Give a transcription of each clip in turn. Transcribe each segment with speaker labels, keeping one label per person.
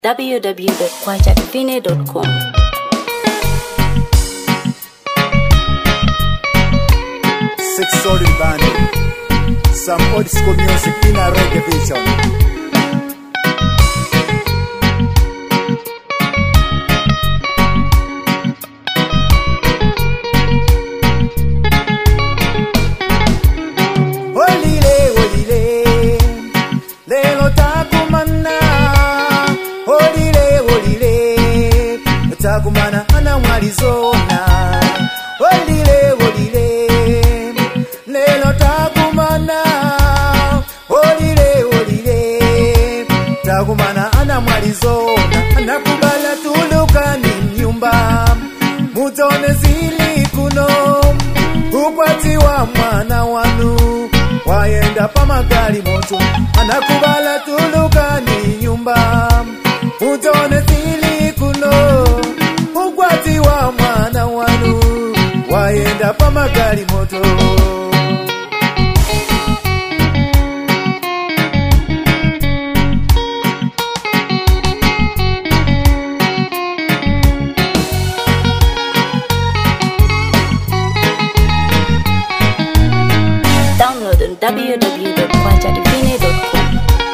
Speaker 1: www.kwajadivine.com.
Speaker 2: Six solid band, some old school music in a reggae vision. Takumana ana mwalizona olile olile lelo takumana olile olile takumana ana mwalizona anakubala tulukani nyumba mutone zili kuno ukwati wa mwana wanu wayenda pa magari moto anakubala tulukani nyumba mutone zili kuno ukwati wa mwana wanu wayenda pa magari moto.
Speaker 1: Download on www.kwajadivine.com.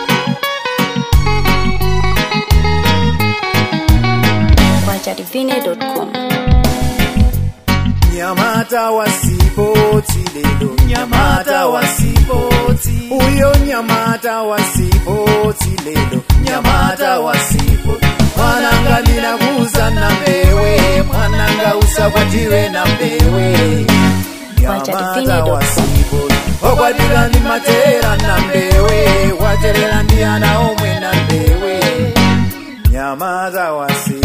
Speaker 1: kwajadivine.com.
Speaker 2: Nyamata wasipoti lelo, nyamata wasipoti. Uyo nyamata wasipoti lelo, nyamata wasipoti. Mwananga ninaguza na mbewe, mwananga usakwatiwe na mbewe. Nyamata wasipoti. Okwadila ni matera na mbewe, waterela ndi ana omwe na mbewe. Nyamata wasipoti.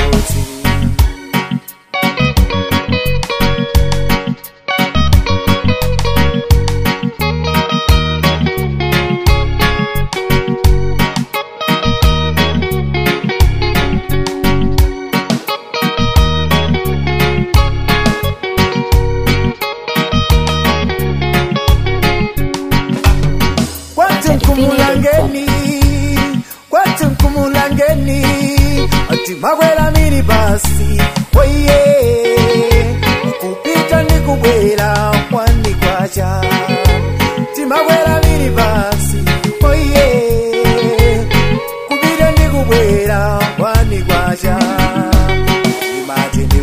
Speaker 2: Kumulangeni ati magwela mini basi oye kupita ni kubwela kwani kwacha ti magwela mini basi oye kupita ni kubwela kwani kwacha imagine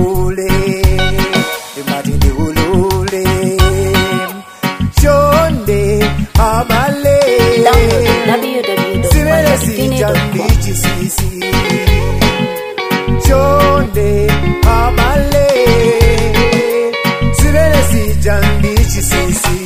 Speaker 2: ulule chonde abale Jambichi sisi chonde abale sirele si jambichi sisi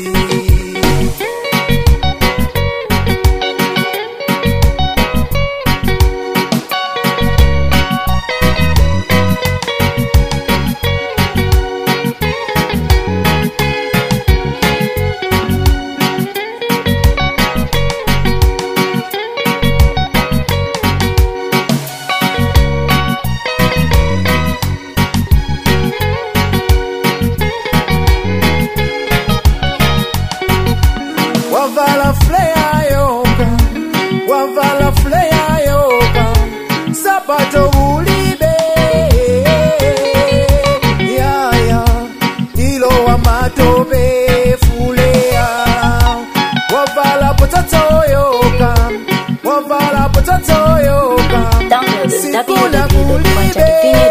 Speaker 2: wavala flea yoka sabato ulibe yaya ilo wa matobe fulea wavala potato yoka sikuna kulibe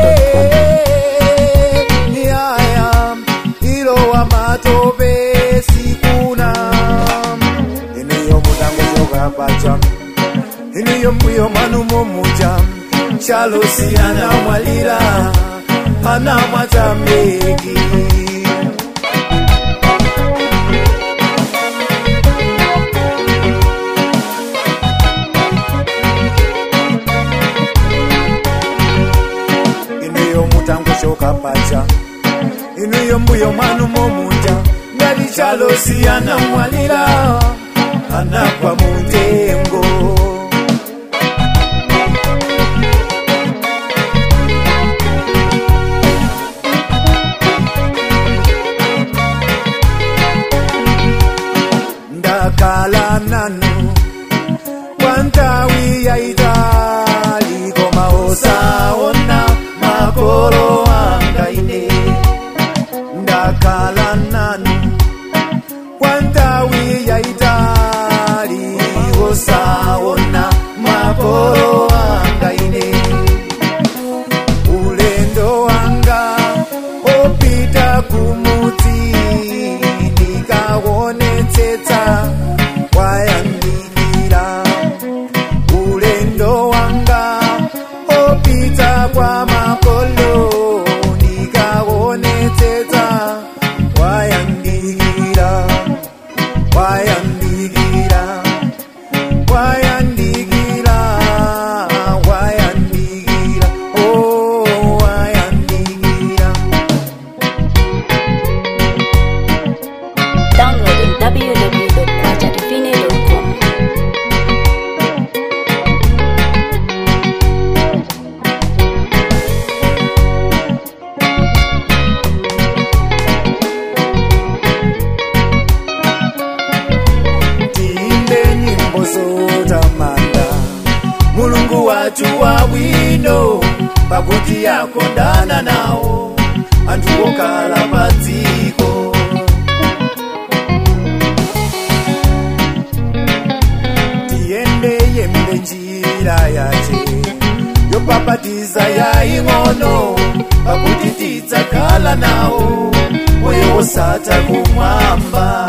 Speaker 2: yaya ilo wa matobe sikuna iniyo mutango yoka bacha iniyo mbuyo manu momuja chalosi anamwalira anamwatambeki iniyo mutango shoka pacha iniyo mbuyo manu momuja ngadi chalosi anamwalira anakwa muntengo ndakala nanu wantawi ya Italia Mulungu watu wabwino pakuti yakondana nawo anthu okhala pa dziko. Tiyende njira yace yopapatiza yaying'ono pakuti tidzakhala nawo moyo wosatha kumwamba.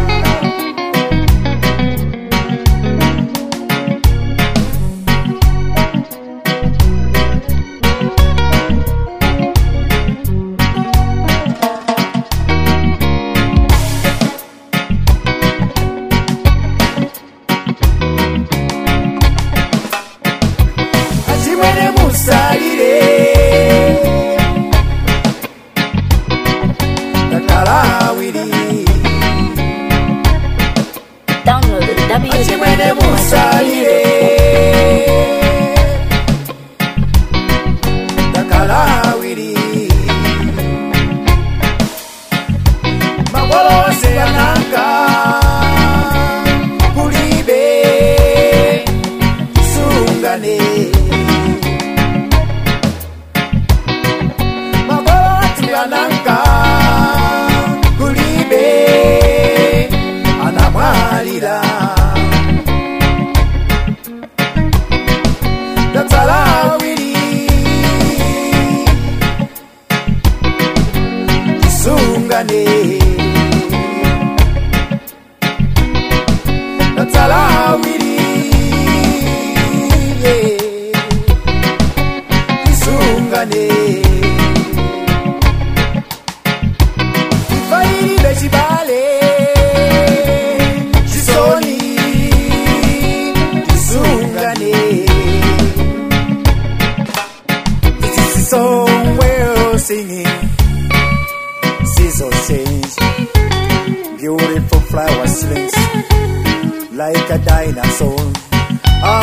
Speaker 2: Beautiful flower slings like a dinosaur. I'll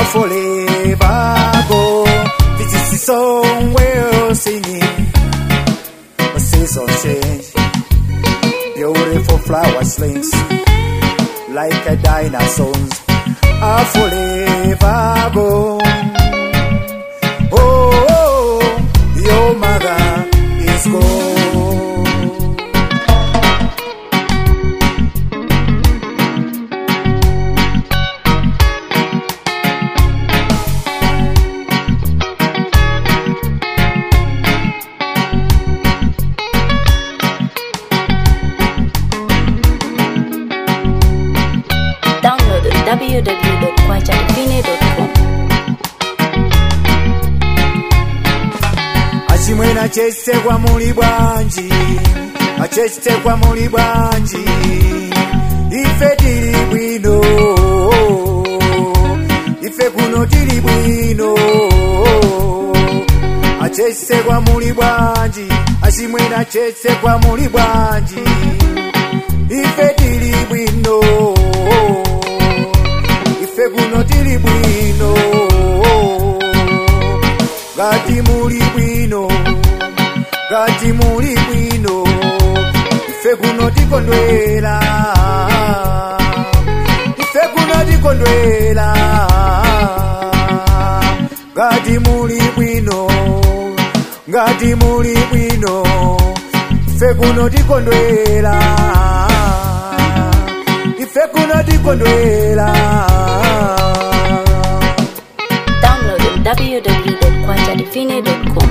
Speaker 2: forever go. This is the song we're singing. A season change. Beautiful flower slings like a dinosaur. I'll forever go. Oh, your mother is gone.
Speaker 1: www.kwachadivine.com.
Speaker 2: Achimwena achesekwa muli bwanji, achesekwa muli bwanji, ife tili bwino, ife kuno tili bwino. Achesekwa muli bwanji, achimwena achesekwa muli bwanji, ife tili bwino, ife kuno tili bwino. Gati muli bwino, gati muli bwino, ife kuno tikondwela, ife kuno tikondwela. Gati muli bwino, gati muli bwino, ife kuno tikondwela, ife kuno tikondwela.
Speaker 1: Download on www.kwachadivine.com.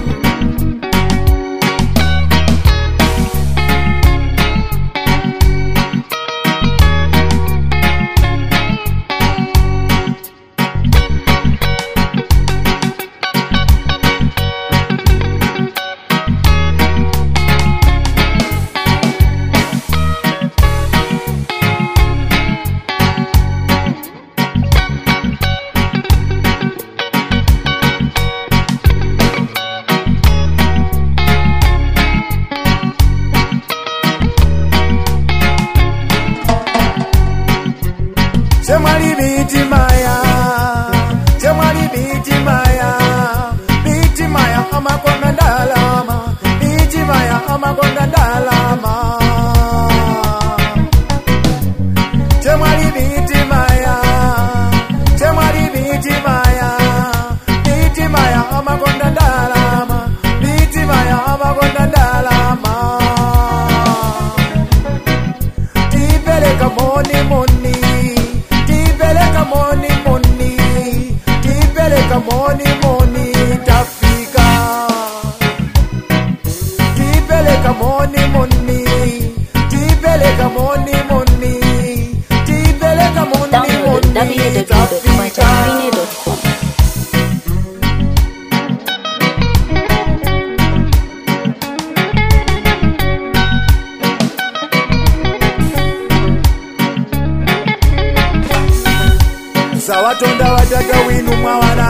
Speaker 2: Zawatonda wadada winu mwawana.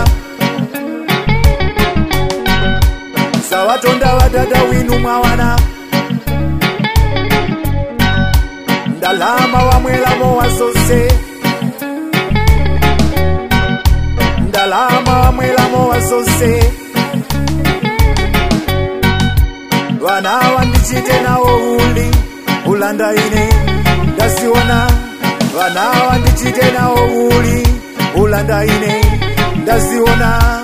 Speaker 2: Zawatonda wadada winu mwawana. Ndalama wa mwelamo wa zose. Ndalama wa mwelamo wa zose. Wana wandichite nawo uli ulanda ine ndasiona. Wana wandichite nawo uli ulanda ine ndasiona.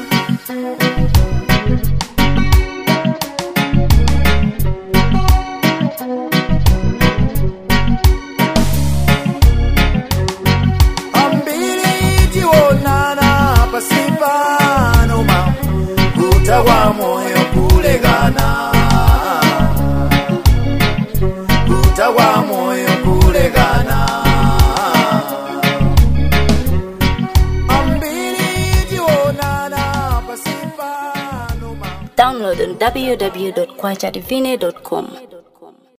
Speaker 2: Ambili tionana pasipano ma kutawa moyo kulegana. Kutawa moyo kulegana.
Speaker 1: Download on www.kwajadivine.com.